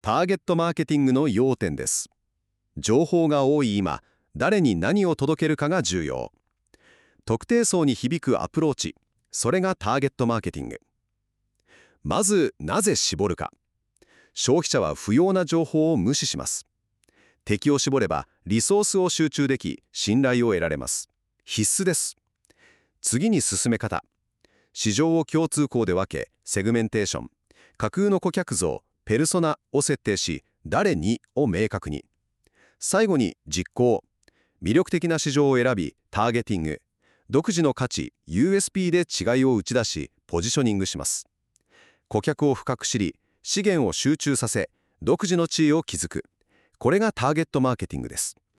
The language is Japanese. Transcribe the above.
ターゲットマーケティングの要点です。情報が多い今、誰に何を届けるかが重要。特定層に響くアプローチ、それがターゲットマーケティング。まず、なぜ絞るか。消費者は不要な情報を無視します。敵を絞れば、リソースを集中でき、信頼を得られます。必須です。次に進め方。市場を共通項で分け、セグメンテーション、架空の顧客像、ペルソナを設定し、誰にを明確に。最後に実行。魅力的な市場を選び、ターゲティング。独自の価値、USP で違いを打ち出し、ポジショニングします。顧客を深く知り、資源を集中させ、独自の地位を築く。これがターゲットマーケティングです。